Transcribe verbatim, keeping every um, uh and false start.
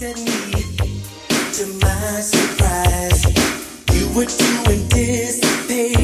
at me. To my surprise, you were too anticipated.